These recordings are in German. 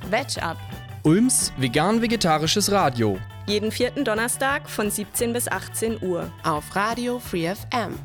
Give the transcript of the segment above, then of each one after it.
Veg Up. Ulms vegan-vegetarisches Radio. Jeden 4. Donnerstag von 17 bis 18 Uhr. Auf Radio Free FM.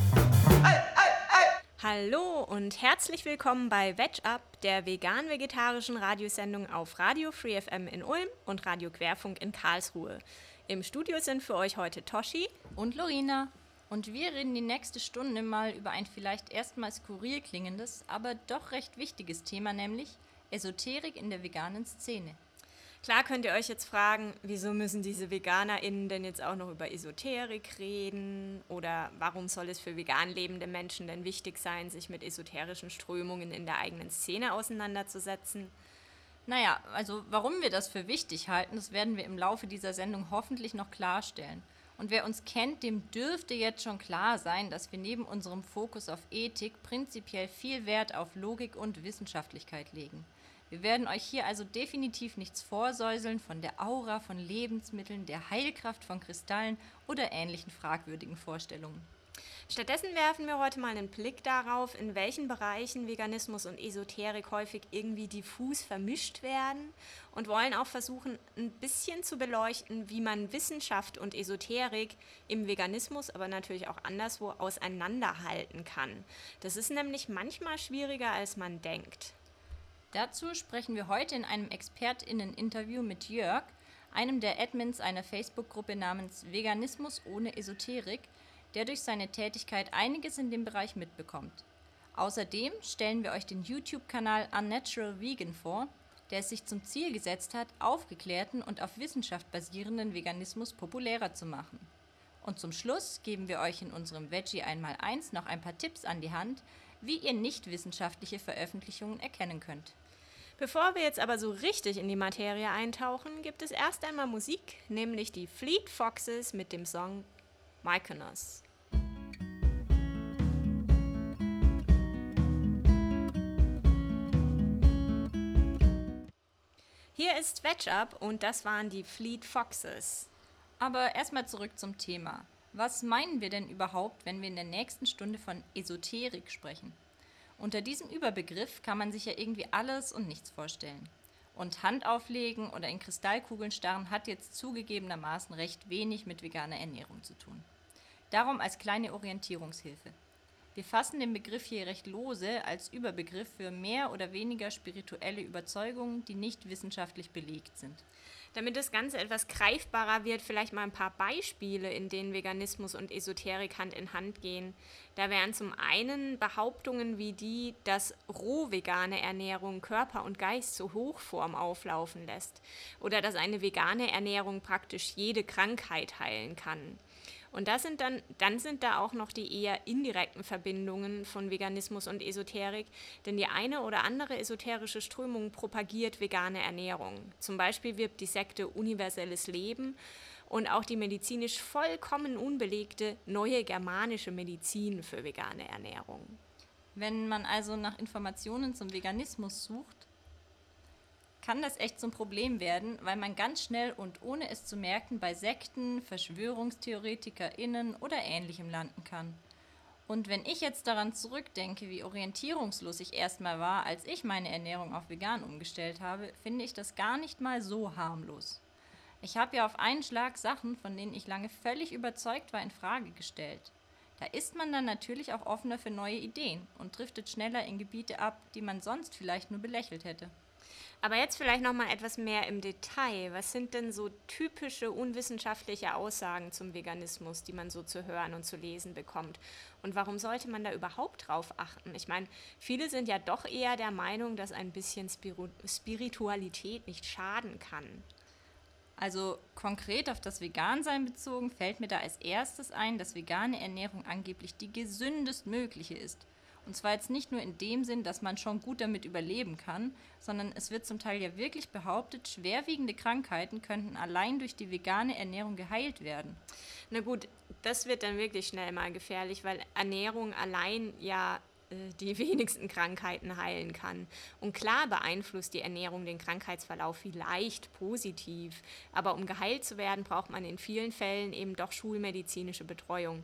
Hallo und herzlich willkommen bei Veg Up, der vegan-vegetarischen Radiosendung auf Radio Free FM in Ulm und Radio Querfunk in Karlsruhe. Im Studio sind für euch heute Toshi und Lorena. Und wir reden die nächste Stunde mal über ein vielleicht erstmal skurril klingendes, aber doch recht wichtiges Thema, nämlich Esoterik in der veganen Szene. Klar könnt ihr euch jetzt fragen, wieso müssen diese VeganerInnen denn jetzt auch noch über Esoterik reden? Oder warum soll es für vegan lebende Menschen denn wichtig sein, sich mit esoterischen Strömungen in der eigenen Szene auseinanderzusetzen? Naja, also warum wir das für wichtig halten, das werden wir im Laufe dieser Sendung hoffentlich noch klarstellen. Und wer uns kennt, dem dürfte jetzt schon klar sein, dass wir neben unserem Fokus auf Ethik prinzipiell viel Wert auf Logik und Wissenschaftlichkeit legen. Wir werden euch hier also definitiv nichts vorsäuseln von der Aura von Lebensmitteln, der Heilkraft von Kristallen oder ähnlichen fragwürdigen Vorstellungen. Stattdessen werfen wir heute mal einen Blick darauf, in welchen Bereichen Veganismus und Esoterik häufig irgendwie diffus vermischt werden und wollen auch versuchen, ein bisschen zu beleuchten, wie man Wissenschaft und Esoterik im Veganismus, aber natürlich auch anderswo, auseinanderhalten kann. Das ist nämlich manchmal schwieriger, als man denkt. Dazu sprechen wir heute in einem ExpertInnen-Interview mit Jörg, einem der Admins einer Facebook-Gruppe namens Veganismus ohne Esoterik, der durch seine Tätigkeit einiges in dem Bereich mitbekommt. Außerdem stellen wir euch den YouTube-Kanal Unnatural Vegan vor, der es sich zum Ziel gesetzt hat, aufgeklärten und auf Wissenschaft basierenden Veganismus populärer zu machen. Und zum Schluss geben wir euch in unserem Veggie 1x1 noch ein paar Tipps an die Hand, wie ihr nicht wissenschaftliche Veröffentlichungen erkennen könnt. Bevor wir jetzt aber so richtig in die Materie eintauchen, gibt es erst einmal Musik, nämlich die Fleet Foxes mit dem Song Mykonos. Hier ist Veg Up und das waren die Fleet Foxes. Aber erstmal zurück zum Thema. Was meinen wir denn überhaupt, wenn wir in der nächsten Stunde von Esoterik sprechen? Unter diesem Überbegriff kann man sich ja irgendwie alles und nichts vorstellen. Und Hand auflegen oder in Kristallkugeln starren hat jetzt zugegebenermaßen recht wenig mit veganer Ernährung zu tun. Darum als kleine Orientierungshilfe. Wir fassen den Begriff hier recht lose als Überbegriff für mehr oder weniger spirituelle Überzeugungen, die nicht wissenschaftlich belegt sind. Damit das Ganze etwas greifbarer wird, vielleicht mal ein paar Beispiele, in denen Veganismus und Esoterik Hand in Hand gehen. Da wären zum einen Behauptungen wie die, dass roh vegane Ernährung Körper und Geist zur Hochform auflaufen lässt oder dass eine vegane Ernährung praktisch jede Krankheit heilen kann. Und dann sind da auch noch die eher indirekten Verbindungen von Veganismus und Esoterik, denn die eine oder andere esoterische Strömung propagiert vegane Ernährung. Zum Beispiel wirbt die Sekte Universelles Leben und auch die medizinisch vollkommen unbelegte neue germanische Medizin für vegane Ernährung. Wenn man also nach Informationen zum Veganismus sucht, kann das echt zum Problem werden, weil man ganz schnell und ohne es zu merken bei Sekten, VerschwörungstheoretikerInnen oder Ähnlichem landen kann. Und wenn ich jetzt daran zurückdenke, wie orientierungslos ich erstmal war, als ich meine Ernährung auf vegan umgestellt habe, finde ich das gar nicht mal so harmlos. Ich habe ja auf einen Schlag Sachen, von denen ich lange völlig überzeugt war, in Frage gestellt. Da ist man dann natürlich auch offener für neue Ideen und driftet schneller in Gebiete ab, die man sonst vielleicht nur belächelt hätte. Aber jetzt vielleicht noch mal etwas mehr im Detail. Was sind denn so typische unwissenschaftliche Aussagen zum Veganismus, die man so zu hören und zu lesen bekommt? Und warum sollte man da überhaupt drauf achten? Ich meine, viele sind ja doch eher der Meinung, dass ein bisschen Spiritualität nicht schaden kann. Also konkret auf das Vegansein bezogen fällt mir da als erstes ein, dass vegane Ernährung angeblich die gesündestmögliche ist. Und zwar jetzt nicht nur in dem Sinn, dass man schon gut damit überleben kann, sondern es wird zum Teil ja wirklich behauptet, schwerwiegende Krankheiten könnten allein durch die vegane Ernährung geheilt werden. Na gut, das wird dann wirklich schnell mal gefährlich, weil Ernährung allein ja die wenigsten Krankheiten heilen kann. Und klar beeinflusst die Ernährung den Krankheitsverlauf vielleicht positiv, aber um geheilt zu werden, braucht man in vielen Fällen eben doch schulmedizinische Betreuung.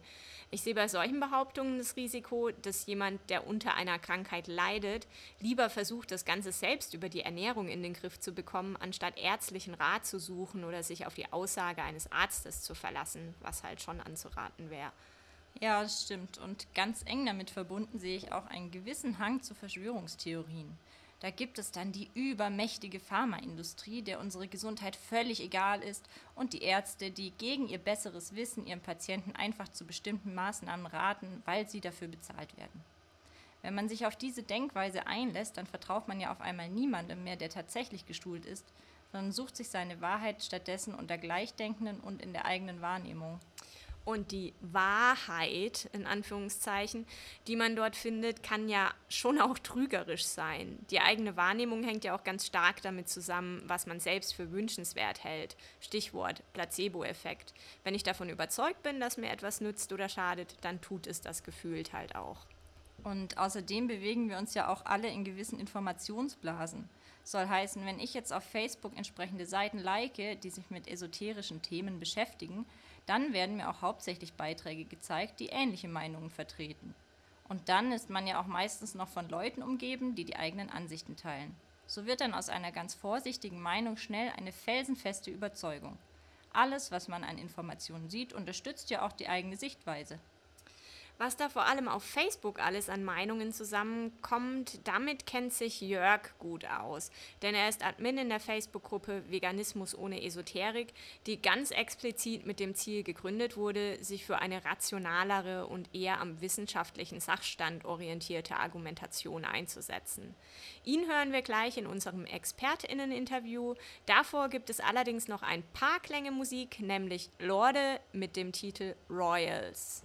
Ich sehe bei solchen Behauptungen das Risiko, dass jemand, der unter einer Krankheit leidet, lieber versucht, das Ganze selbst über die Ernährung in den Griff zu bekommen, anstatt ärztlichen Rat zu suchen oder sich auf die Aussage eines Arztes zu verlassen, was halt schon anzuraten wäre. Ja, das stimmt. Und ganz eng damit verbunden sehe ich auch einen gewissen Hang zu Verschwörungstheorien. Da gibt es dann die übermächtige Pharmaindustrie, der unsere Gesundheit völlig egal ist, und die Ärzte, die gegen ihr besseres Wissen ihren Patienten einfach zu bestimmten Maßnahmen raten, weil sie dafür bezahlt werden. Wenn man sich auf diese Denkweise einlässt, dann vertraut man ja auf einmal niemandem mehr, der tatsächlich geschult ist, sondern sucht sich seine Wahrheit stattdessen unter Gleichdenkenden und in der eigenen Wahrnehmung. Und die Wahrheit, in Anführungszeichen, die man dort findet, kann ja schon auch trügerisch sein. Die eigene Wahrnehmung hängt ja auch ganz stark damit zusammen, was man selbst für wünschenswert hält. Stichwort Placebo-Effekt. Wenn ich davon überzeugt bin, dass mir etwas nützt oder schadet, dann tut es das gefühlt halt auch. Und außerdem bewegen wir uns ja auch alle in gewissen Informationsblasen. Soll heißen, wenn ich jetzt auf Facebook entsprechende Seiten like, die sich mit esoterischen Themen beschäftigen, dann werden mir auch hauptsächlich Beiträge gezeigt, die ähnliche Meinungen vertreten. Und dann ist man ja auch meistens noch von Leuten umgeben, die die eigenen Ansichten teilen. So wird dann aus einer ganz vorsichtigen Meinung schnell eine felsenfeste Überzeugung. Alles, was man an Informationen sieht, unterstützt ja auch die eigene Sichtweise. Was da vor allem auf Facebook alles an Meinungen zusammenkommt, damit kennt sich Jörg gut aus. Denn er ist Admin in der Facebook-Gruppe Veganismus ohne Esoterik, die ganz explizit mit dem Ziel gegründet wurde, sich für eine rationalere und eher am wissenschaftlichen Sachstand orientierte Argumentation einzusetzen. Ihn hören wir gleich in unserem ExpertInnen-Interview. Davor gibt es allerdings noch ein paar Klänge Musik, nämlich Lorde mit dem Titel Royals.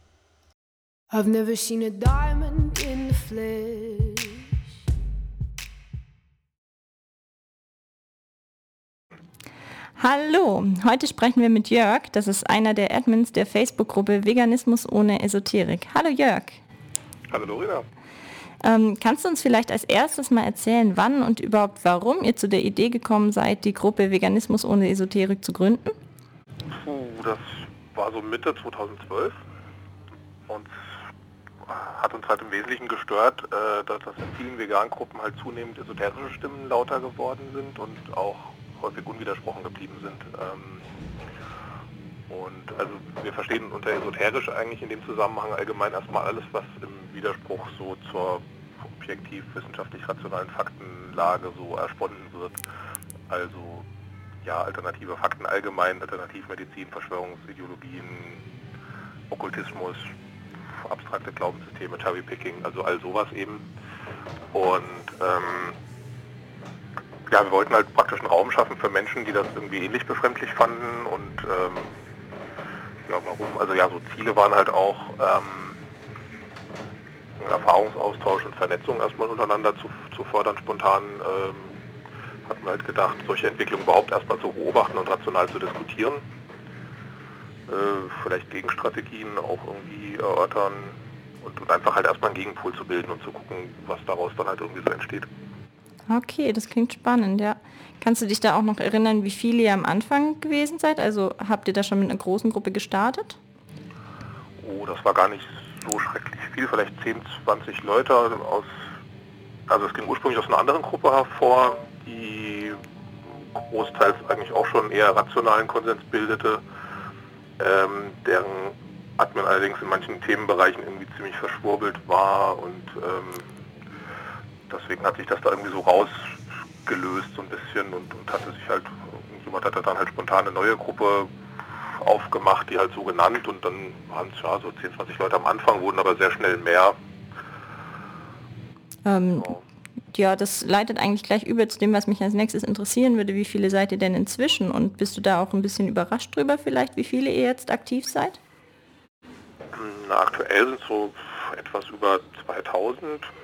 I've never seen a diamond in the flesh. Hallo, heute sprechen wir mit Jörg, das ist einer der Admins der Facebook-Gruppe Veganismus ohne Esoterik. Hallo Jörg. Hallo Lorena. Kannst du uns vielleicht als erstes mal erzählen, wann und überhaupt warum ihr zu der Idee gekommen seid, die Gruppe Veganismus ohne Esoterik zu gründen? Das war so Mitte 2012 und hat uns halt im Wesentlichen gestört, dass in vielen veganen Gruppen halt zunehmend esoterische Stimmen lauter geworden sind und auch häufig unwidersprochen geblieben sind. Und also wir verstehen unter esoterisch eigentlich in dem Zusammenhang allgemein erstmal alles, was im Widerspruch so zur objektiv wissenschaftlich rationalen Faktenlage so ersponnen wird. Also ja, alternative Fakten allgemein, Alternativmedizin, Verschwörungsideologien, Okkultismus, abstrakte Glaubenssysteme, Cherrypicking, also all sowas eben. Und ja, wir wollten halt praktisch einen Raum schaffen für Menschen, die das irgendwie ähnlich befremdlich fanden und ja, warum? Also ja, so Ziele waren halt auch Erfahrungsaustausch und Vernetzung erstmal untereinander zu fördern, spontan hatten wir halt gedacht, solche Entwicklungen überhaupt erstmal zu beobachten und rational zu diskutieren. Vielleicht Gegenstrategien auch irgendwie erörtern und einfach halt erstmal einen Gegenpol zu bilden und zu gucken, was daraus dann halt irgendwie so entsteht. Okay, das klingt spannend, ja. Kannst du dich da auch noch erinnern, wie viele ihr am Anfang gewesen seid? Also habt ihr da schon mit einer großen Gruppe gestartet? Oh, das war gar nicht so schrecklich viel, vielleicht 10, 20 Leute also es ging ursprünglich aus einer anderen Gruppe hervor, die großteils eigentlich auch schon eher rationalen Konsens bildete, deren Admin allerdings in manchen Themenbereichen irgendwie ziemlich verschwurbelt war und deswegen hat sich das da irgendwie so rausgelöst so ein bisschen und hatte sich halt, jemand hat dann halt spontan eine neue Gruppe aufgemacht, die halt so genannt und dann waren es ja so 10, 20 Leute am Anfang, wurden aber sehr schnell mehr. Ja, das leitet eigentlich gleich über zu dem, was mich als nächstes interessieren würde. Wie viele seid ihr denn inzwischen und bist du da auch ein bisschen überrascht drüber vielleicht, wie viele ihr jetzt aktiv seid? Na, aktuell sind es so etwas über 2000.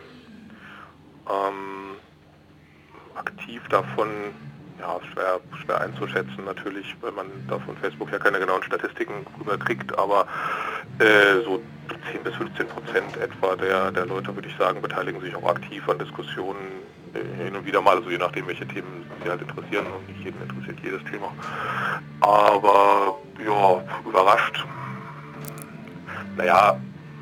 Aktiv davon, ja, schwer einzuschätzen natürlich, weil man da von Facebook ja keine genauen Statistiken rüberkriegt, aber so 10 bis 15% etwa der Leute, würde ich sagen, beteiligen sich auch aktiv an Diskussionen hin und wieder mal, also je nachdem, welche Themen sie halt interessieren und nicht jeden interessiert jedes Thema. Aber ja, überrascht Naja,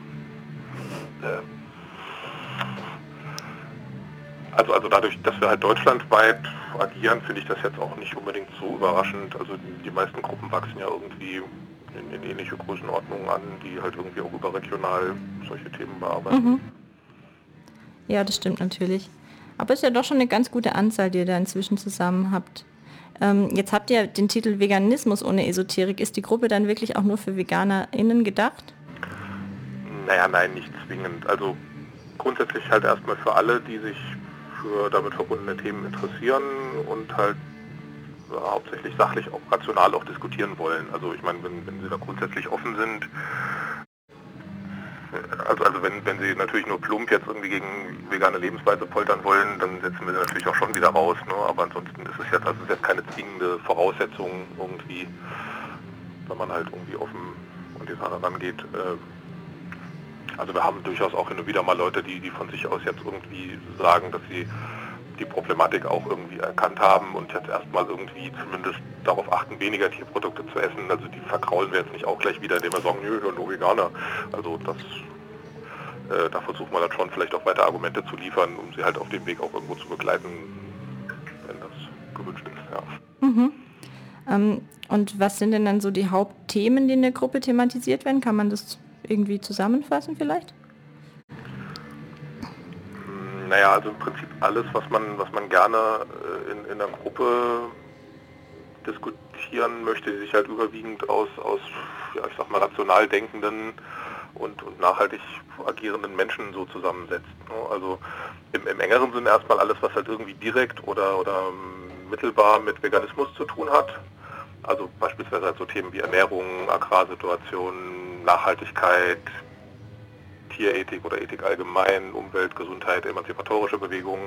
also dadurch, dass wir halt deutschlandweit agieren, finde ich das jetzt auch nicht unbedingt so überraschend. Also die meisten Gruppen wachsen ja irgendwie in ähnliche Größenordnungen an, die halt irgendwie auch überregional solche Themen bearbeiten. Ja, das stimmt natürlich. Aber es ist ja doch schon eine ganz gute Anzahl, die ihr da inzwischen zusammen habt. Jetzt habt ihr den Titel Veganismus ohne Esoterik. Ist die Gruppe dann wirklich auch nur für VeganerInnen gedacht? Naja, nein, nicht zwingend. Also grundsätzlich halt erstmal für alle, die sich für damit verbundene Themen interessieren und halt hauptsächlich sachlich, auch rational auch diskutieren wollen. Also ich meine, wenn sie da grundsätzlich offen sind, also wenn sie natürlich nur plump jetzt irgendwie gegen vegane Lebensweise poltern wollen, dann setzen wir sie natürlich auch schon wieder raus. Ne? Aber ansonsten ist es jetzt keine zwingende Voraussetzung irgendwie, wenn man halt irgendwie offen an die Sache rangeht. Also wir haben durchaus auch hin und wieder mal Leute, die von sich aus jetzt irgendwie sagen, dass sie die Problematik auch irgendwie erkannt haben und jetzt erstmal irgendwie zumindest darauf achten, weniger Tierprodukte zu essen. Also die verkraulen wir jetzt nicht auch gleich wieder, indem wir sagen, nö, nur Veganer. Also da versuchen wir dann schon vielleicht auch weiter Argumente zu liefern, um sie halt auf dem Weg auch irgendwo zu begleiten, wenn das gewünscht ist, ja. Und was sind denn dann so die Hauptthemen, die in der Gruppe thematisiert werden? Kann man das irgendwie zusammenfassen vielleicht? Naja, also im Prinzip alles, was man gerne in der Gruppe diskutieren möchte, die sich halt überwiegend aus ja, ich sag mal, rational denkenden und nachhaltig agierenden Menschen so zusammensetzt. Also im engeren Sinne erstmal alles, was halt irgendwie direkt oder mittelbar mit Veganismus zu tun hat. Also beispielsweise halt so Themen wie Ernährung, Agrarsituation, Nachhaltigkeit, Tierethik oder Ethik allgemein, Umwelt, Gesundheit, emanzipatorische Bewegungen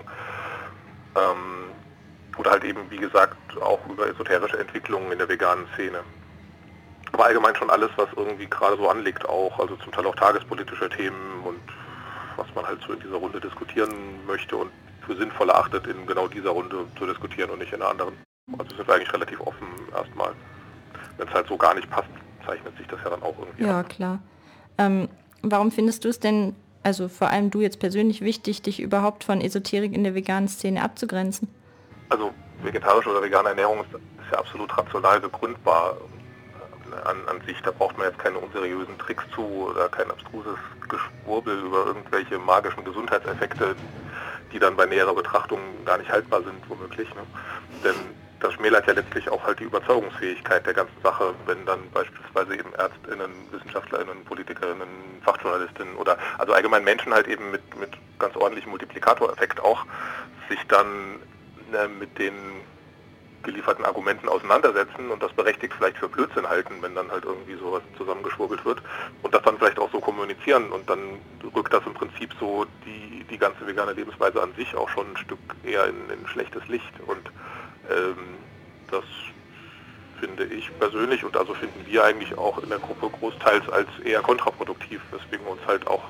oder halt eben, wie gesagt, auch über esoterische Entwicklungen in der veganen Szene. Aber allgemein schon alles, was irgendwie gerade so anliegt auch, also zum Teil auch tagespolitische Themen und was man halt so in dieser Runde diskutieren möchte und für sinnvoll erachtet, in genau dieser Runde zu diskutieren und nicht in einer anderen. Also sind wir eigentlich relativ offen erstmal. Wenn es halt so gar nicht passt, zeichnet sich das ja dann auch irgendwie Ja, ab. klar. Warum findest du es denn, also vor allem du jetzt persönlich, wichtig, dich überhaupt von Esoterik in der veganen Szene abzugrenzen? Also vegetarische oder vegane Ernährung ist ja absolut rational begründbar an sich. Da braucht man jetzt keine unseriösen Tricks zu oder kein abstruses Geschwurbel über irgendwelche magischen Gesundheitseffekte, die dann bei näherer Betrachtung gar nicht haltbar sind, womöglich. Ne? Denn das schmälert ja letztlich auch halt die Überzeugungsfähigkeit der ganzen Sache, wenn dann beispielsweise eben ÄrztInnen, WissenschaftlerInnen, PolitikerInnen, Fachjournalistinnen oder also allgemein Menschen halt eben mit ganz ordentlichem Multiplikatoreffekt auch sich dann mit den gelieferten Argumenten auseinandersetzen und das berechtigt vielleicht für Blödsinn halten, wenn dann halt irgendwie sowas zusammengeschwurbelt wird und das dann vielleicht auch so kommunizieren und dann rückt das im Prinzip so die ganze vegane Lebensweise an sich auch schon ein Stück eher in schlechtes Licht und das finde ich persönlich und also finden wir eigentlich auch in der Gruppe großteils als eher kontraproduktiv, weswegen wir uns halt auch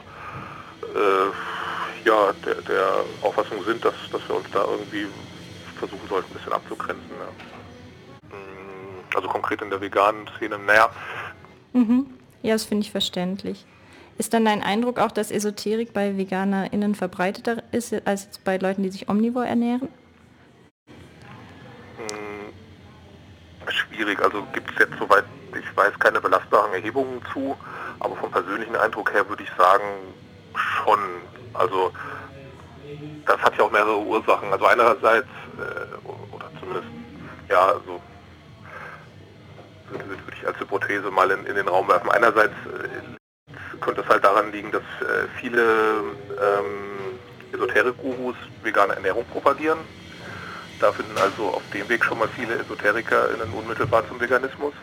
der Auffassung sind, dass wir uns da irgendwie versuchen sollten, ein bisschen abzugrenzen. Ja. Also konkret in der veganen Szene, naja. Ja, das finde ich verständlich. Ist dann dein Eindruck auch, dass Esoterik bei VeganerInnen verbreiteter ist, als bei Leuten, die sich omnivor ernähren? Schwierig, also gibt es jetzt, soweit ich weiß, keine belastbaren Erhebungen zu, aber vom persönlichen Eindruck her würde ich sagen, schon. Also das hat ja auch mehrere Ursachen. Also einerseits, oder zumindest, ja, also würde ich als Hypothese mal in den Raum werfen. Einerseits könnte es halt daran liegen, dass viele Esoterik-Gurus vegane Ernährung propagieren. Da finden also auf dem Weg schon mal viele EsoterikerInnen unmittelbar zum Veganismus.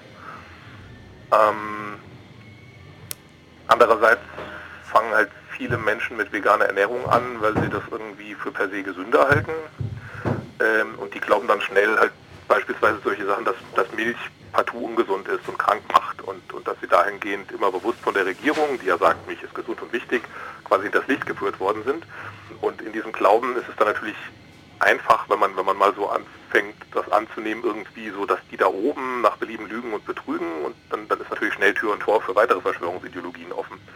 Andererseits fangen halt viele Menschen mit veganer Ernährung an, weil sie das irgendwie für per se gesünder halten. Und die glauben dann schnell halt beispielsweise solche Sachen, dass Milch partout ungesund ist und krank macht und dass sie dahingehend immer bewusst von der Regierung, die ja sagt, Milch ist gesund und wichtig, quasi in das Licht geführt worden sind. Und in diesem Glauben ist es dann natürlich einfach, wenn man mal so anfängt, das anzunehmen, irgendwie so, dass die da oben nach Belieben lügen und betrügen und dann ist natürlich schnell Tür und Tor für weitere Verschwörungsideologien offen.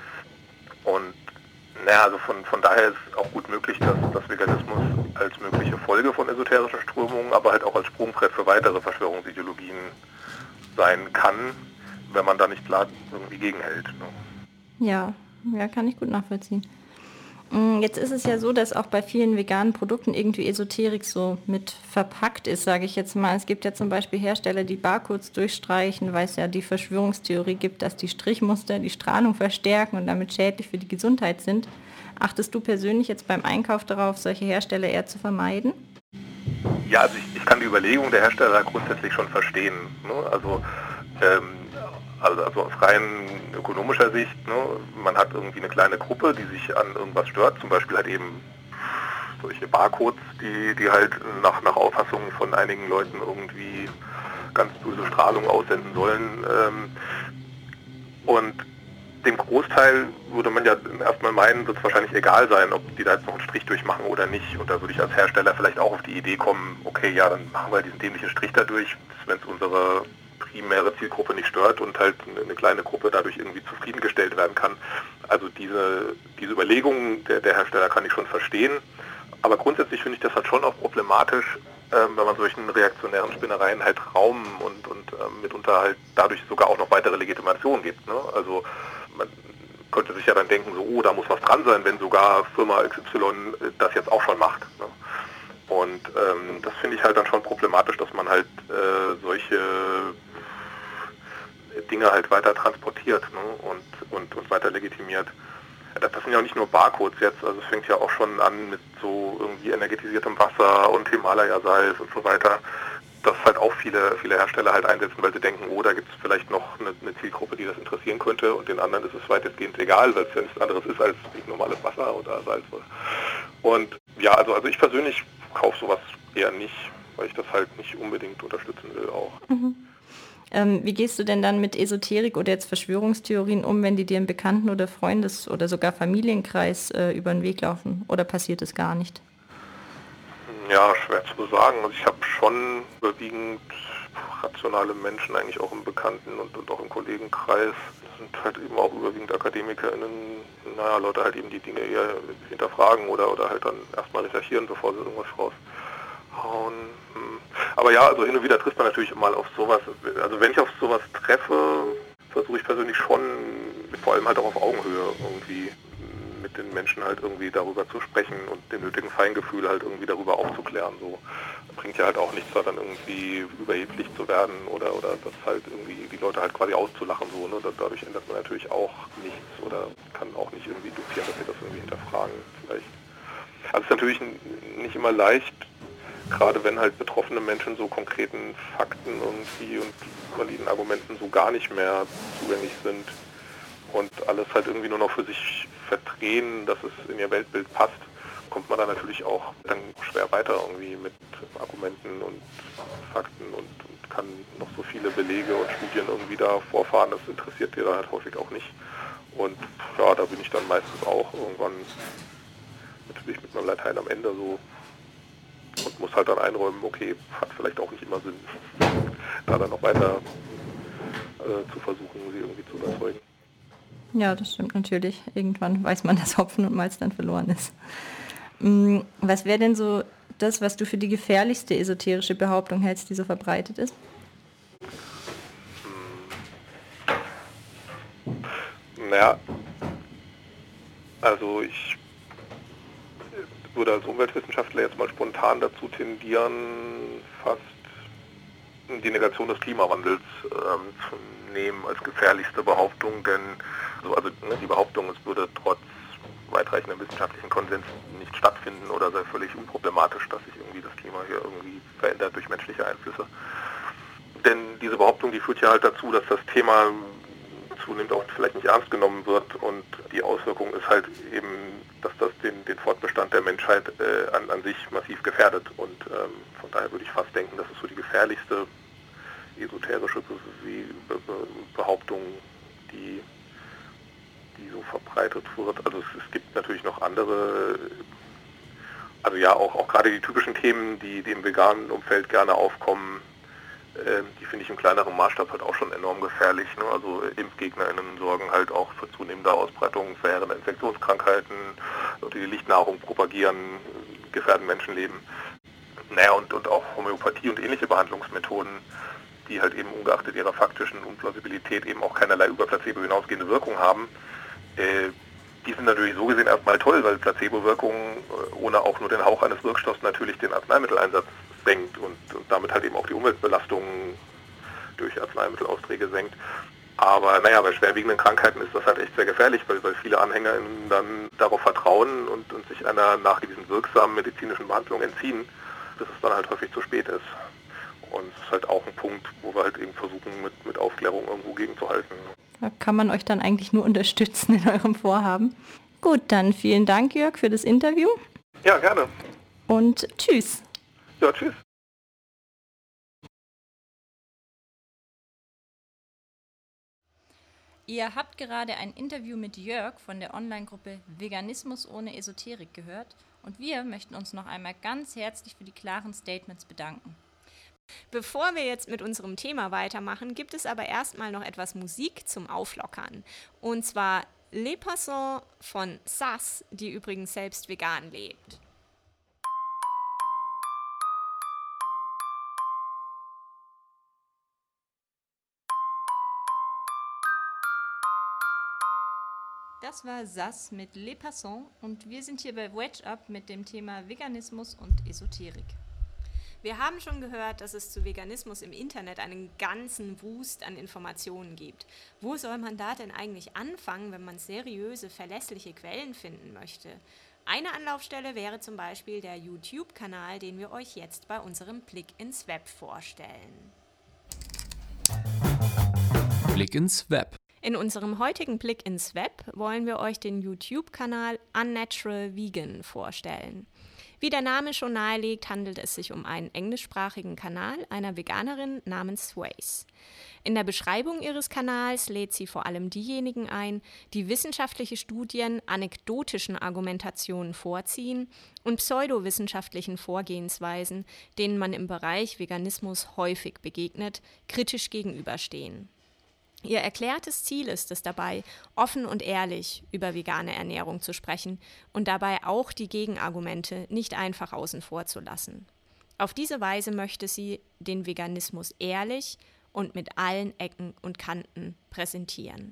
Naja, also von daher ist es auch gut möglich, dass Veganismus als mögliche Folge von esoterischen Strömungen, aber halt auch als Sprungbrett für weitere Verschwörungsideologien sein kann, wenn man da nicht klar irgendwie gegenhält. Ne? Ja, kann ich gut nachvollziehen. Jetzt ist es ja so, dass auch bei vielen veganen Produkten irgendwie Esoterik so mit verpackt ist, sage ich jetzt mal. Es gibt ja zum Beispiel Hersteller, die Barcodes durchstreichen, weil es ja die Verschwörungstheorie gibt, dass die Strichmuster die Strahlung verstärken und damit schädlich für die Gesundheit sind. Achtest du persönlich jetzt beim Einkauf darauf, solche Hersteller eher zu vermeiden? Ja, also ich kann die Überlegung der Hersteller grundsätzlich schon verstehen. Ne? Also aus rein ökonomischer Sicht, ne, man hat irgendwie eine kleine Gruppe, die sich an irgendwas stört, zum Beispiel halt eben solche Barcodes, die halt nach Auffassung von einigen Leuten irgendwie ganz böse Strahlung aussenden sollen. Und dem Großteil würde man ja erstmal meinen, wird es wahrscheinlich egal sein, ob die da jetzt noch einen Strich durchmachen oder nicht. Und da würde ich als Hersteller vielleicht auch auf die Idee kommen, okay, ja, dann machen wir diesen dämlichen Strich da durch, wenn es unsere primäre Zielgruppe nicht stört und halt eine kleine Gruppe dadurch irgendwie zufriedengestellt werden kann. Also diese Überlegungen der Hersteller kann ich schon verstehen. Aber grundsätzlich finde ich das halt schon auch problematisch, wenn man solchen reaktionären Spinnereien halt Raum und mitunter halt dadurch sogar auch noch weitere Legitimation gibt. Ne? Also man könnte sich ja dann denken, so, oh, da muss was dran sein, wenn sogar Firma XY das jetzt auch schon macht. Ne? Und das finde ich halt dann schon problematisch, dass man halt solche Dinge halt weiter transportiert, ne? und weiter legitimiert. Das sind ja auch nicht nur Barcodes jetzt, also es fängt ja auch schon an mit so irgendwie energetisiertem Wasser und Himalaya-Salz und so weiter, dass halt auch viele Hersteller halt einsetzen, weil sie denken, oh, da gibt es vielleicht noch eine Zielgruppe, die das interessieren könnte, und den anderen ist es weitestgehend egal, weil es ja nichts anderes ist als normales Wasser oder Salz. Und ja, also ich persönlich kaufe sowas eher nicht, weil ich das halt nicht unbedingt unterstützen will auch. Mhm. Wie gehst du denn dann mit Esoterik oder jetzt Verschwörungstheorien um, wenn die dir im Bekannten- oder Freundes- oder sogar Familienkreis über den Weg laufen? Oder passiert es gar nicht? Ja, schwer zu sagen. Also ich habe schon überwiegend rationale Menschen eigentlich auch im Bekannten- und auch im Kollegenkreis. Das sind halt eben auch überwiegend AkademikerInnen, Leute halt eben die Dinge eher hinterfragen oder halt dann erstmal recherchieren, bevor sie irgendwas raushauen. Aber ja, also hin und wieder trifft man natürlich mal auf sowas. Also wenn ich auf sowas treffe, versuche ich persönlich schon, vor allem halt auch auf Augenhöhe irgendwie mit den Menschen halt irgendwie darüber zu sprechen und den nötigen Feingefühl halt irgendwie darüber aufzuklären. So bringt ja halt auch nichts, da dann irgendwie überheblich zu werden oder das halt irgendwie die Leute halt quasi auszulachen. So, ne? Dadurch ändert man natürlich auch nichts oder kann auch nicht irgendwie induzieren, dass wir das irgendwie hinterfragen vielleicht. Also es ist natürlich nicht immer leicht, gerade wenn halt betroffene Menschen so konkreten Fakten irgendwie und validen Argumenten so gar nicht mehr zugänglich sind und alles halt irgendwie nur noch für sich verdrehen, dass es in ihr Weltbild passt, kommt man da natürlich auch dann schwer weiter irgendwie mit Argumenten und Fakten und kann noch so viele Belege und Studien irgendwie da vorfahren, das interessiert die dann halt häufig auch nicht. Und ja, da bin ich dann meistens auch irgendwann natürlich mit meinem Latein am Ende so und muss halt dann einräumen, okay, hat vielleicht auch nicht immer Sinn, da dann noch weiter zu versuchen, sie irgendwie zu überzeugen. Ja, das stimmt natürlich. Irgendwann weiß man, dass Hopfen und Malz dann verloren ist. Was wäre denn so das, was du für die gefährlichste esoterische Behauptung hältst, die so verbreitet ist? Naja, also ich würde als Umweltwissenschaftler jetzt mal spontan dazu tendieren, fast die Negation des Klimawandels zu nehmen als gefährlichste Behauptung, denn die Behauptung, es würde trotz weitreichenden wissenschaftlichen Konsens nicht stattfinden oder sei völlig unproblematisch, dass sich irgendwie das Klima hier irgendwie verändert durch menschliche Einflüsse. Denn diese Behauptung, die führt ja halt dazu, dass das Thema zunehmend auch vielleicht nicht ernst genommen wird und die Auswirkung ist halt eben, dass das den Fortbestand der Menschheit an sich massiv gefährdet und von daher würde ich fast denken, das ist so die gefährlichste esoterische Behauptung, die so verbreitet wird. Also es gibt natürlich noch andere, also ja auch gerade die typischen Themen, die im veganen Umfeld gerne aufkommen, die finde ich im kleineren Maßstab halt auch schon enorm gefährlich. Ne? Also ImpfgegnerInnen sorgen halt auch für zunehmende Ausbreitung verheerender Infektionskrankheiten, Leute, die Lichtnahrung propagieren, gefährden Menschenleben. Naja, und auch Homöopathie und ähnliche Behandlungsmethoden, die halt eben ungeachtet ihrer faktischen Unplausibilität eben auch keinerlei über Placebo hinausgehende Wirkung haben, die sind natürlich so gesehen erstmal toll, weil Placebo-Wirkungen ohne auch nur den Hauch eines Wirkstoffs natürlich den Arzneimitteleinsatz senkt und damit halt eben auch die Umweltbelastungen durch Arzneimittelaufträge senkt. Aber naja, bei schwerwiegenden Krankheiten ist das halt echt sehr gefährlich, weil viele AnhängerInnen dann darauf vertrauen und sich einer nachgewiesen wirksamen medizinischen Behandlung entziehen, bis es dann halt häufig zu spät ist. Und es ist halt auch ein Punkt, wo wir halt eben versuchen, mit Aufklärung irgendwo gegenzuhalten. Da kann man euch dann eigentlich nur unterstützen in eurem Vorhaben. Gut, dann vielen Dank, Jörg, für das Interview. Ja, gerne. Und tschüss. Ja, tschüss. Ihr habt gerade ein Interview mit Jörg von der Online-Gruppe Veganismus ohne Esoterik gehört und wir möchten uns noch einmal ganz herzlich für die klaren Statements bedanken. Bevor wir jetzt mit unserem Thema weitermachen, gibt es aber erstmal noch etwas Musik zum Auflockern. Und zwar Les Passants von Sass, die übrigens selbst vegan lebt. Das war Sass mit Les Passants und wir sind hier bei Wedge Up mit dem Thema Veganismus und Esoterik. Wir haben schon gehört, dass es zu Veganismus im Internet einen ganzen Wust an Informationen gibt. Wo soll man da denn eigentlich anfangen, wenn man seriöse, verlässliche Quellen finden möchte? Eine Anlaufstelle wäre zum Beispiel der YouTube-Kanal, den wir euch jetzt bei unserem Blick ins Web vorstellen. Blick ins Web. In unserem heutigen Blick ins Web wollen wir euch den YouTube-Kanal Unnatural Vegan vorstellen. Wie der Name schon nahelegt, handelt es sich um einen englischsprachigen Kanal einer Veganerin namens Sways. In der Beschreibung ihres Kanals lädt sie vor allem diejenigen ein, die wissenschaftliche Studien anekdotischen Argumentationen vorziehen und pseudowissenschaftlichen Vorgehensweisen, denen man im Bereich Veganismus häufig begegnet, kritisch gegenüberstehen. Ihr erklärtes Ziel ist es dabei, offen und ehrlich über vegane Ernährung zu sprechen und dabei auch die Gegenargumente nicht einfach außen vor zu lassen. Auf diese Weise möchte sie den Veganismus ehrlich und mit allen Ecken und Kanten präsentieren.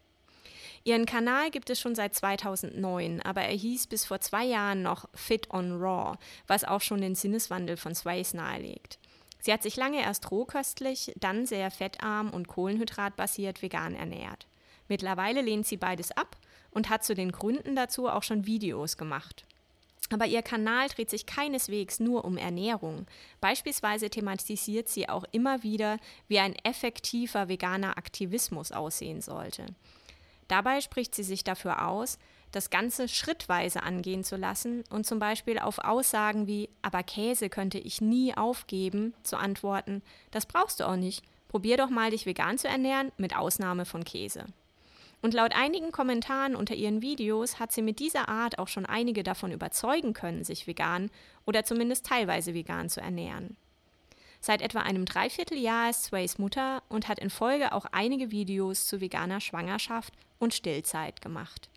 Ihren Kanal gibt es schon seit 2009, aber er hieß bis vor 2 Jahren noch Fit on Raw, was auch schon den Sinneswandel von Sways nahelegt. Sie hat sich lange erst rohköstlich, dann sehr fettarm und kohlenhydratbasiert vegan ernährt. Mittlerweile lehnt sie beides ab und hat zu den Gründen dazu auch schon Videos gemacht. Aber ihr Kanal dreht sich keineswegs nur um Ernährung. Beispielsweise thematisiert sie auch immer wieder, wie ein effektiver veganer Aktivismus aussehen sollte. Dabei spricht sie sich dafür aus, das Ganze schrittweise angehen zu lassen und zum Beispiel auf Aussagen wie „aber Käse könnte ich nie aufgeben" zu antworten: „Das brauchst du auch nicht, probier doch mal dich vegan zu ernähren, mit Ausnahme von Käse." Und laut einigen Kommentaren unter ihren Videos hat sie mit dieser Art auch schon einige davon überzeugen können, sich vegan oder zumindest teilweise vegan zu ernähren. Seit etwa einem Dreivierteljahr ist Sways Mutter und hat in Folge auch einige Videos zu veganer Schwangerschaft und Stillzeit gemacht.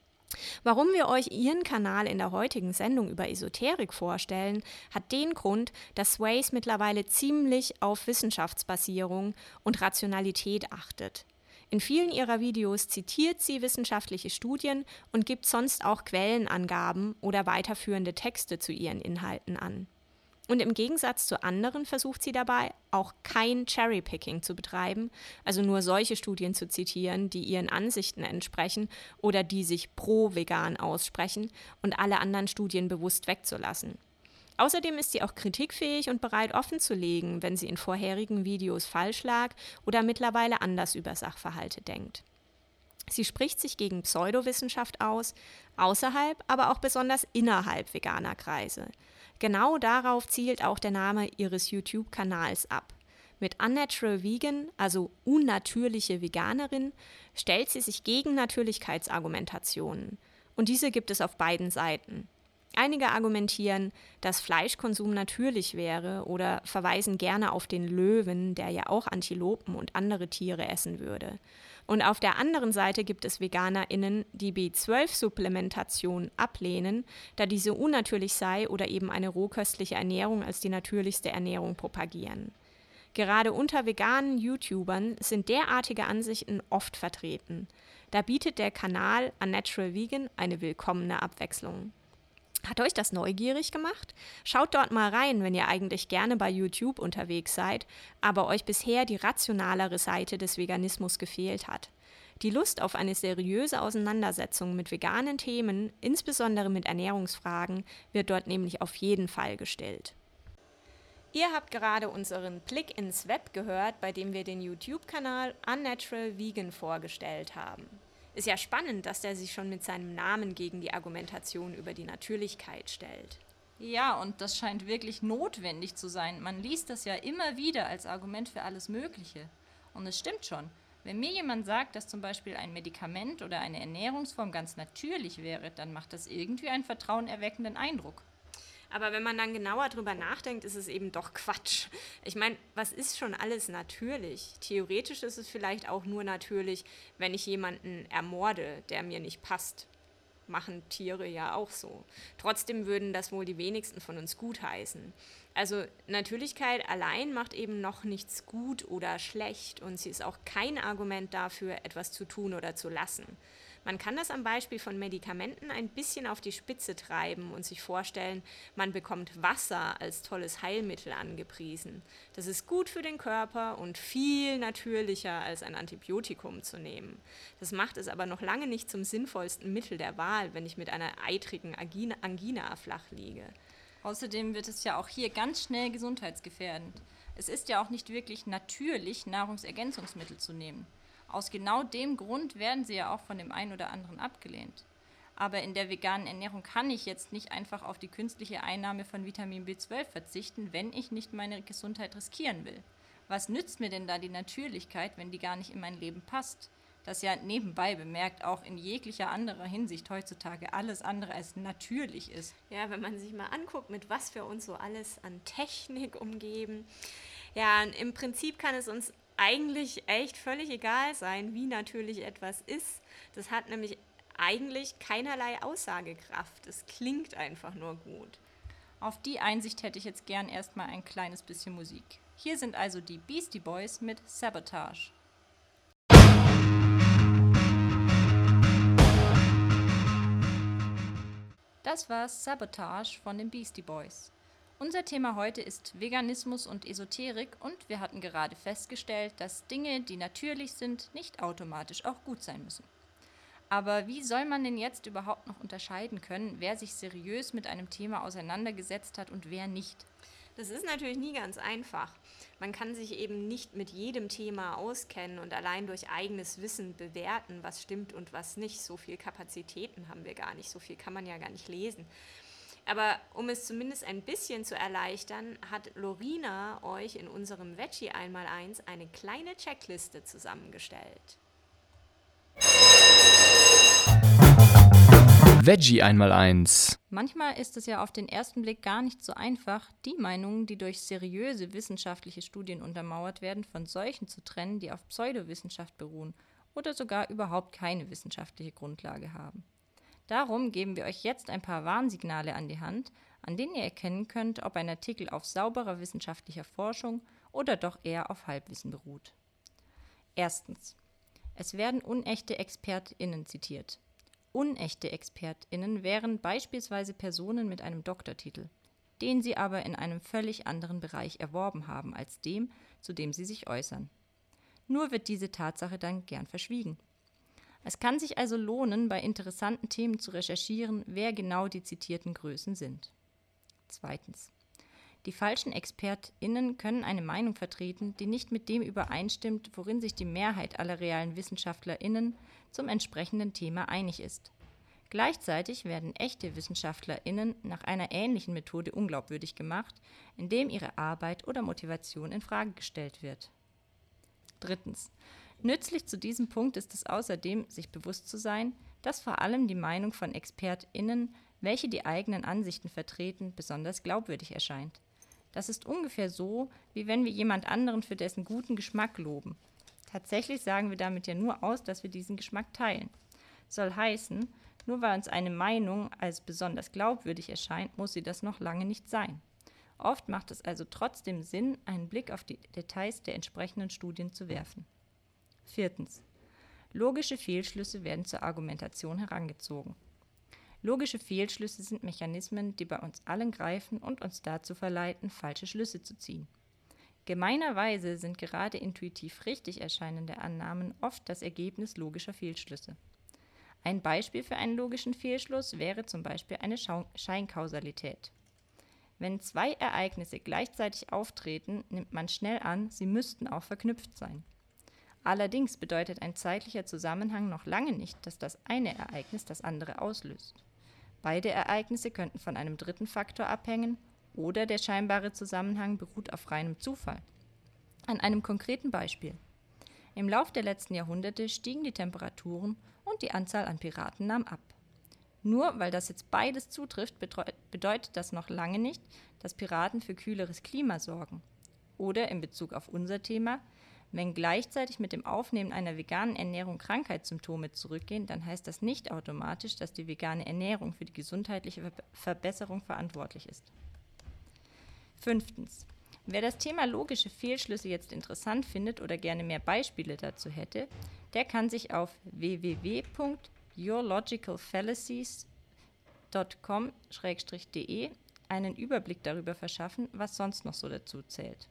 Warum wir euch ihren Kanal in der heutigen Sendung über Esoterik vorstellen, hat den Grund, dass Sways mittlerweile ziemlich auf Wissenschaftsbasierung und Rationalität achtet. In vielen ihrer Videos zitiert sie wissenschaftliche Studien und gibt sonst auch Quellenangaben oder weiterführende Texte zu ihren Inhalten an. Und im Gegensatz zu anderen versucht sie dabei, auch kein Cherrypicking zu betreiben, also nur solche Studien zu zitieren, die ihren Ansichten entsprechen oder die sich pro-vegan aussprechen und alle anderen Studien bewusst wegzulassen. Außerdem ist sie auch kritikfähig und bereit, offenzulegen, wenn sie in vorherigen Videos falsch lag oder mittlerweile anders über Sachverhalte denkt. Sie spricht sich gegen Pseudowissenschaft aus, außerhalb, aber auch besonders innerhalb veganer Kreise. Genau darauf zielt auch der Name ihres YouTube-Kanals ab. Mit Unnatural Vegan, also unnatürliche Veganerin, stellt sie sich gegen Natürlichkeitsargumentationen. Und diese gibt es auf beiden Seiten. Einige argumentieren, dass Fleischkonsum natürlich wäre oder verweisen gerne auf den Löwen, der ja auch Antilopen und andere Tiere essen würde. Und auf der anderen Seite gibt es VeganerInnen, die B12-Supplementation ablehnen, da diese unnatürlich sei oder eben eine rohköstliche Ernährung als die natürlichste Ernährung propagieren. Gerade unter veganen YouTubern sind derartige Ansichten oft vertreten. Da bietet der Kanal Unnatural Vegan eine willkommene Abwechslung. Hat euch das neugierig gemacht? Schaut dort mal rein, wenn ihr eigentlich gerne bei YouTube unterwegs seid, aber euch bisher die rationalere Seite des Veganismus gefehlt hat. Die Lust auf eine seriöse Auseinandersetzung mit veganen Themen, insbesondere mit Ernährungsfragen, wird dort nämlich auf jeden Fall gestillt. Ihr habt gerade unseren Blick ins Web gehört, bei dem wir den YouTube-Kanal Unnatural Vegan vorgestellt haben. Ist ja spannend, dass der sich schon mit seinem Namen gegen die Argumentation über die Natürlichkeit stellt. Ja, und das scheint wirklich notwendig zu sein. Man liest das ja immer wieder als Argument für alles Mögliche. Und es stimmt schon. Wenn mir jemand sagt, dass zum Beispiel ein Medikament oder eine Ernährungsform ganz natürlich wäre, dann macht das irgendwie einen vertrauenerweckenden Eindruck. Aber wenn man dann genauer drüber nachdenkt, ist es eben doch Quatsch. Ich meine, was ist schon alles natürlich? Theoretisch ist es vielleicht auch nur natürlich, wenn ich jemanden ermorde, der mir nicht passt. Machen Tiere ja auch so. Trotzdem würden das wohl die wenigsten von uns gutheißen. Also Natürlichkeit allein macht eben noch nichts gut oder schlecht und sie ist auch kein Argument dafür, etwas zu tun oder zu lassen. Man kann das am Beispiel von Medikamenten ein bisschen auf die Spitze treiben und sich vorstellen, man bekommt Wasser als tolles Heilmittel angepriesen. Das ist gut für den Körper und viel natürlicher als ein Antibiotikum zu nehmen. Das macht es aber noch lange nicht zum sinnvollsten Mittel der Wahl, wenn ich mit einer eitrigen Angina flach liege. Außerdem wird es ja auch hier ganz schnell gesundheitsgefährdend. Es ist ja auch nicht wirklich natürlich, Nahrungsergänzungsmittel zu nehmen. Aus genau dem Grund werden sie ja auch von dem einen oder anderen abgelehnt. Aber in der veganen Ernährung kann ich jetzt nicht einfach auf die künstliche Einnahme von Vitamin B12 verzichten, wenn ich nicht meine Gesundheit riskieren will. Was nützt mir denn da die Natürlichkeit, wenn die gar nicht in mein Leben passt? Das ja nebenbei bemerkt auch in jeglicher anderer Hinsicht heutzutage alles andere als natürlich ist. Ja, wenn man sich mal anguckt, mit was wir uns so alles an Technik umgeben. Ja, im Prinzip kann es uns eigentlich echt völlig egal sein, wie natürlich etwas ist. Das hat nämlich eigentlich keinerlei Aussagekraft. Es klingt einfach nur gut. Auf die Einsicht hätte ich jetzt gern erstmal ein kleines bisschen Musik. Hier sind also die Beastie Boys mit Sabotage. Das war Sabotage von den Beastie Boys. Unser Thema heute ist Veganismus und Esoterik und wir hatten gerade festgestellt, dass Dinge, die natürlich sind, nicht automatisch auch gut sein müssen. Aber wie soll man denn jetzt überhaupt noch unterscheiden können, wer sich seriös mit einem Thema auseinandergesetzt hat und wer nicht? Das ist natürlich nie ganz einfach. Man kann sich eben nicht mit jedem Thema auskennen und allein durch eigenes Wissen bewerten, was stimmt und was nicht. So viel Kapazitäten haben wir gar nicht, so viel kann man ja gar nicht lesen. Aber um es zumindest ein bisschen zu erleichtern, hat Lorina euch in unserem Veggie Einmaleins eine kleine Checkliste zusammengestellt. Veggie Einmaleins. Manchmal ist es ja auf den ersten Blick gar nicht so einfach, die Meinungen, die durch seriöse wissenschaftliche Studien untermauert werden, von solchen zu trennen, die auf Pseudowissenschaft beruhen oder sogar überhaupt keine wissenschaftliche Grundlage haben. Darum geben wir euch jetzt ein paar Warnsignale an die Hand, an denen ihr erkennen könnt, ob ein Artikel auf sauberer wissenschaftlicher Forschung oder doch eher auf Halbwissen beruht. Erstens. Es werden unechte ExpertInnen zitiert. Unechte ExpertInnen wären beispielsweise Personen mit einem Doktortitel, den sie aber in einem völlig anderen Bereich erworben haben als dem, zu dem sie sich äußern. Nur wird diese Tatsache dann gern verschwiegen. Es kann sich also lohnen, bei interessanten Themen zu recherchieren, wer genau die zitierten Größen sind. Zweitens. Die falschen ExpertInnen können eine Meinung vertreten, die nicht mit dem übereinstimmt, worin sich die Mehrheit aller realen WissenschaftlerInnen zum entsprechenden Thema einig ist. Gleichzeitig werden echte WissenschaftlerInnen nach einer ähnlichen Methode unglaubwürdig gemacht, indem ihre Arbeit oder Motivation in Frage gestellt wird. Drittens. Nützlich zu diesem Punkt ist es außerdem, sich bewusst zu sein, dass vor allem die Meinung von ExpertInnen welche die eigenen Ansichten vertreten, besonders glaubwürdig erscheint. Das ist ungefähr so, wie wenn wir jemand anderen für dessen guten Geschmack loben. Tatsächlich sagen wir damit ja nur aus, dass wir diesen Geschmack teilen. Soll heißen, nur weil uns eine Meinung als besonders glaubwürdig erscheint, muss sie das noch lange nicht sein. Oft macht es also trotzdem Sinn, einen Blick auf die Details der entsprechenden Studien zu werfen. 4. Logische Fehlschlüsse werden zur Argumentation herangezogen. Logische Fehlschlüsse sind Mechanismen, die bei uns allen greifen und uns dazu verleiten, falsche Schlüsse zu ziehen. Gemeinerweise sind gerade intuitiv richtig erscheinende Annahmen oft das Ergebnis logischer Fehlschlüsse. Ein Beispiel für einen logischen Fehlschluss wäre zum Beispiel eine Scheinkausalität. Wenn zwei Ereignisse gleichzeitig auftreten, nimmt man schnell an, sie müssten auch verknüpft sein. Allerdings bedeutet ein zeitlicher Zusammenhang noch lange nicht, dass das eine Ereignis das andere auslöst. Beide Ereignisse könnten von einem dritten Faktor abhängen oder der scheinbare Zusammenhang beruht auf reinem Zufall. An einem konkreten Beispiel. Im Lauf der letzten Jahrhunderte stiegen die Temperaturen und die Anzahl an Piraten nahm ab. Nur weil das jetzt beides zutrifft, bedeutet das noch lange nicht, dass Piraten für kühleres Klima sorgen. Oder in Bezug auf unser Thema, wenn gleichzeitig mit dem Aufnehmen einer veganen Ernährung Krankheitssymptome zurückgehen, dann heißt das nicht automatisch, dass die vegane Ernährung für die gesundheitliche Verbesserung verantwortlich ist. 5. Wer das Thema logische Fehlschlüsse jetzt interessant findet oder gerne mehr Beispiele dazu hätte, der kann sich auf www.yourlogicalfallacies.com/de einen Überblick darüber verschaffen, was sonst noch so dazu zählt.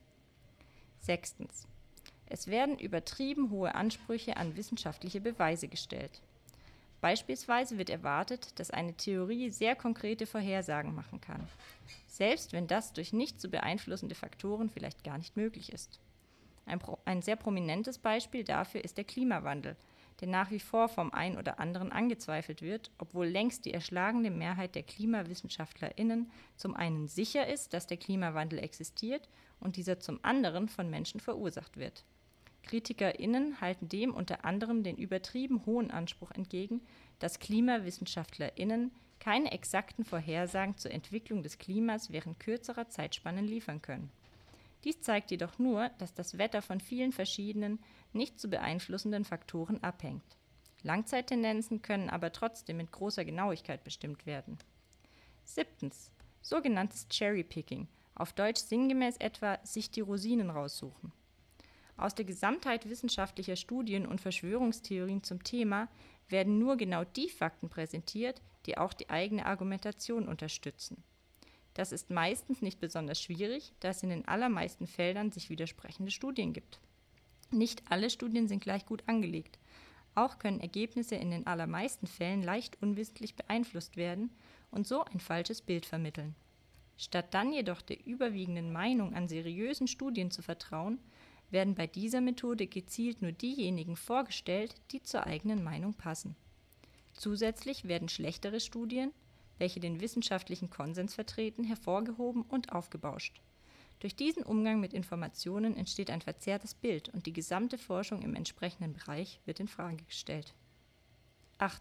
6. Es werden übertrieben hohe Ansprüche an wissenschaftliche Beweise gestellt. Beispielsweise wird erwartet, dass eine Theorie sehr konkrete Vorhersagen machen kann, selbst wenn das durch nicht zu beeinflussende Faktoren vielleicht gar nicht möglich ist. Ein sehr prominentes Beispiel dafür ist der Klimawandel, der nach wie vor vom einen oder anderen angezweifelt wird, obwohl längst die erschlagende Mehrheit der KlimawissenschaftlerInnen zum einen sicher ist, dass der Klimawandel existiert und dieser zum anderen von Menschen verursacht wird. KritikerInnen halten dem unter anderem den übertrieben hohen Anspruch entgegen, dass KlimawissenschaftlerInnen keine exakten Vorhersagen zur Entwicklung des Klimas während kürzerer Zeitspannen liefern können. Dies zeigt jedoch nur, dass das Wetter von vielen verschiedenen, nicht zu beeinflussenden Faktoren abhängt. Langzeittendenzen können aber trotzdem mit großer Genauigkeit bestimmt werden. 7. Sogenanntes Cherry-Picking, auf Deutsch sinngemäß etwa sich die Rosinen raussuchen. Aus der Gesamtheit wissenschaftlicher Studien und Verschwörungstheorien zum Thema werden nur genau die Fakten präsentiert, die auch die eigene Argumentation unterstützen. Das ist meistens nicht besonders schwierig, da es in den allermeisten Feldern sich widersprechende Studien gibt. Nicht alle Studien sind gleich gut angelegt. Auch können Ergebnisse in den allermeisten Fällen leicht unwissentlich beeinflusst werden und so ein falsches Bild vermitteln. Statt dann jedoch der überwiegenden Meinung an seriösen Studien zu vertrauen, werden bei dieser Methode gezielt nur diejenigen vorgestellt, die zur eigenen Meinung passen. Zusätzlich werden schlechtere Studien, welche den wissenschaftlichen Konsens vertreten, hervorgehoben und aufgebauscht. Durch diesen Umgang mit Informationen entsteht ein verzerrtes Bild und die gesamte Forschung im entsprechenden Bereich wird in Frage gestellt. 8.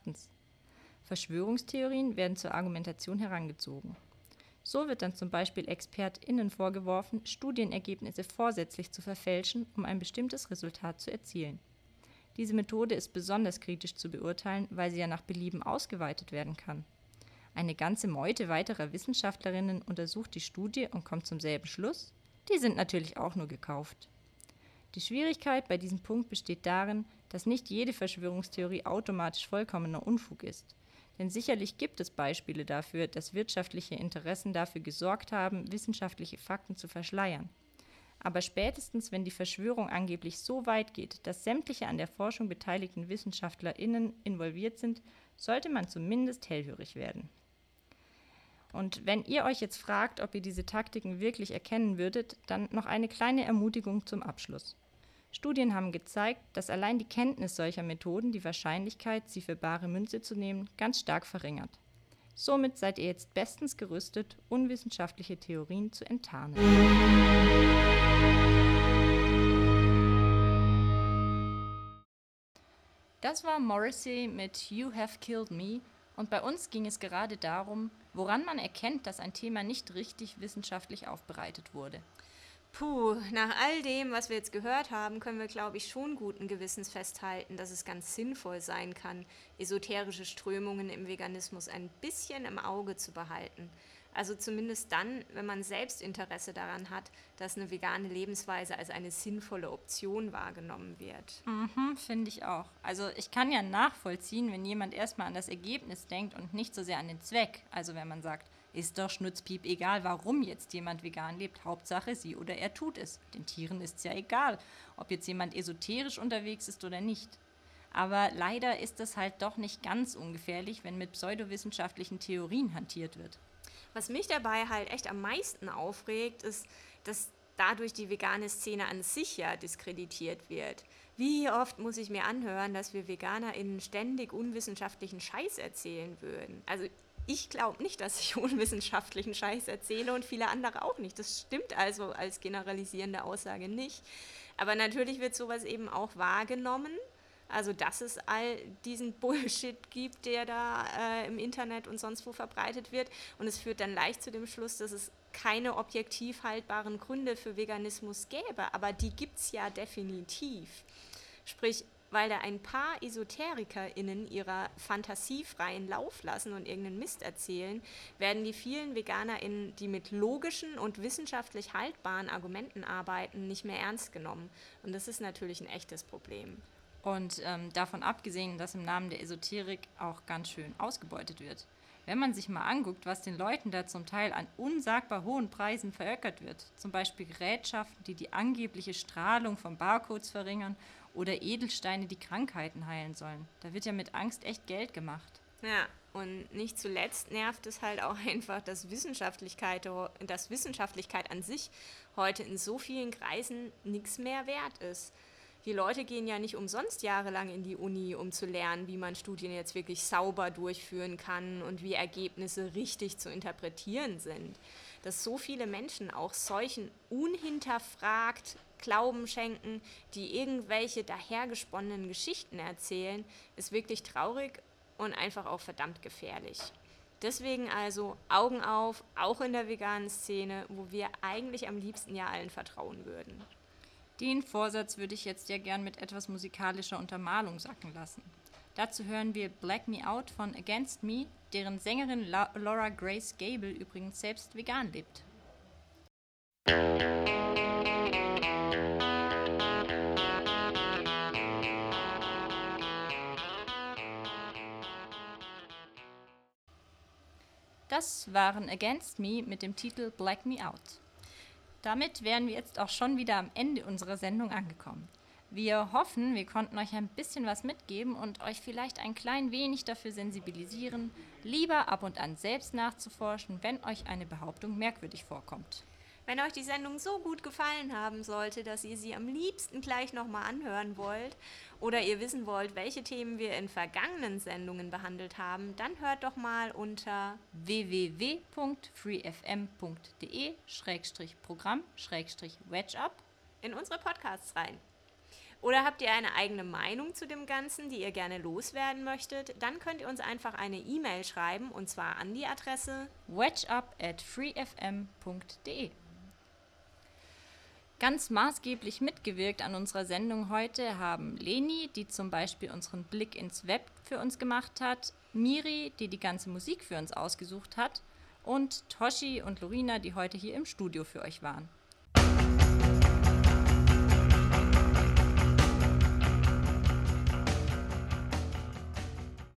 Verschwörungstheorien werden zur Argumentation herangezogen. So wird dann zum Beispiel ExpertInnen vorgeworfen, Studienergebnisse vorsätzlich zu verfälschen, um ein bestimmtes Resultat zu erzielen. Diese Methode ist besonders kritisch zu beurteilen, weil sie ja nach Belieben ausgeweitet werden kann. Eine ganze Meute weiterer Wissenschaftlerinnen untersucht die Studie und kommt zum selben Schluss. Die sind natürlich auch nur gekauft. Die Schwierigkeit bei diesem Punkt besteht darin, dass nicht jede Verschwörungstheorie automatisch vollkommener Unfug ist. Denn sicherlich gibt es Beispiele dafür, dass wirtschaftliche Interessen dafür gesorgt haben, wissenschaftliche Fakten zu verschleiern. Aber spätestens, wenn die Verschwörung angeblich so weit geht, dass sämtliche an der Forschung beteiligten WissenschaftlerInnen involviert sind, sollte man zumindest hellhörig werden. Und wenn ihr euch jetzt fragt, ob ihr diese Taktiken wirklich erkennen würdet, dann noch eine kleine Ermutigung zum Abschluss. Studien haben gezeigt, dass allein die Kenntnis solcher Methoden die Wahrscheinlichkeit, sie für bare Münze zu nehmen, ganz stark verringert. Somit seid ihr jetzt bestens gerüstet, unwissenschaftliche Theorien zu enttarnen. Das war Morrissey mit You Have Killed Me Und bei uns ging es gerade darum, woran man erkennt, dass ein Thema nicht richtig wissenschaftlich aufbereitet wurde. Puh, nach all dem, was wir jetzt gehört haben, können wir, glaube ich, schon guten Gewissens festhalten, dass es ganz sinnvoll sein kann, esoterische Strömungen im Veganismus ein bisschen im Auge zu behalten. Also zumindest dann, wenn man selbst Interesse daran hat, dass eine vegane Lebensweise als eine sinnvolle Option wahrgenommen wird. Finde ich auch. Also ich kann ja nachvollziehen, wenn jemand erstmal an das Ergebnis denkt und nicht so sehr an den Zweck. Also wenn man sagt, ist doch schnutzpiep egal, warum jetzt jemand vegan lebt. Hauptsache sie oder er tut es. Den Tieren ist es ja egal, ob jetzt jemand esoterisch unterwegs ist oder nicht. Aber leider ist es halt doch nicht ganz ungefährlich, wenn mit pseudowissenschaftlichen Theorien hantiert wird. Was mich dabei halt echt am meisten aufregt, ist, dass dadurch die vegane Szene an sich ja diskreditiert wird. Wie oft muss ich mir anhören, dass wir VeganerInnen ständig unwissenschaftlichen Scheiß erzählen würden? Also ich glaube nicht, dass ich unwissenschaftlichen Scheiß erzähle und viele andere auch nicht. Das stimmt also als generalisierende Aussage nicht. Aber natürlich wird sowas eben auch wahrgenommen. Also dass es all diesen Bullshit gibt, der da im Internet und sonst wo verbreitet wird. Und es führt dann leicht zu dem Schluss, dass es keine objektiv haltbaren Gründe für Veganismus gäbe. Aber die gibt es ja definitiv. Sprich, weil da ein paar EsoterikerInnen ihrer Fantasie freien Lauf lassen und irgendeinen Mist erzählen, werden die vielen VeganerInnen, die mit logischen und wissenschaftlich haltbaren Argumenten arbeiten, nicht mehr ernst genommen. Und das ist natürlich ein echtes Problem. Und davon abgesehen, dass im Namen der Esoterik auch ganz schön ausgebeutet wird. Wenn man sich mal anguckt, was den Leuten da zum Teil an unsagbar hohen Preisen veröckert wird, zum Beispiel Gerätschaften, die die angebliche Strahlung von Barcodes verringern oder Edelsteine, die Krankheiten heilen sollen, da wird ja mit Angst echt Geld gemacht. Ja, und nicht zuletzt nervt es halt auch einfach, dass Wissenschaftlichkeit an sich heute in so vielen Kreisen nichts mehr wert ist. Die Leute gehen ja nicht umsonst jahrelang in die Uni, um zu lernen, wie man Studien jetzt wirklich sauber durchführen kann und wie Ergebnisse richtig zu interpretieren sind. Dass so viele Menschen auch solchen unhinterfragt Glauben schenken, die irgendwelche dahergesponnenen Geschichten erzählen, ist wirklich traurig und einfach auch verdammt gefährlich. Deswegen also Augen auf, auch in der veganen Szene, wo wir eigentlich am liebsten ja allen vertrauen würden. Den Vorsatz würde ich jetzt ja gern mit etwas musikalischer Untermalung sacken lassen. Dazu hören wir Black Me Out von Against Me, deren Sängerin Laura Grace Gable übrigens selbst vegan lebt. Das waren Against Me mit dem Titel Black Me Out. Damit wären wir jetzt auch schon wieder am Ende unserer Sendung angekommen. Wir hoffen, wir konnten euch ein bisschen was mitgeben und euch vielleicht ein klein wenig dafür sensibilisieren, lieber ab und an selbst nachzuforschen, wenn euch eine Behauptung merkwürdig vorkommt. Wenn euch die Sendung so gut gefallen haben sollte, dass ihr sie am liebsten gleich nochmal anhören wollt oder ihr wissen wollt, welche Themen wir in vergangenen Sendungen behandelt haben, dann hört doch mal unter www.freefm.de/programm/wedgeup in unsere Podcasts rein. Oder habt ihr eine eigene Meinung zu dem Ganzen, die ihr gerne loswerden möchtet, dann könnt ihr uns einfach eine E-Mail schreiben und zwar an die Adresse wedgeup@freefm.de. Ganz maßgeblich mitgewirkt an unserer Sendung heute haben Leni, die zum Beispiel unseren Blick ins Web für uns gemacht hat, Miri, die die ganze Musik für uns ausgesucht hat und Toshi und Lorina, die heute hier im Studio für euch waren.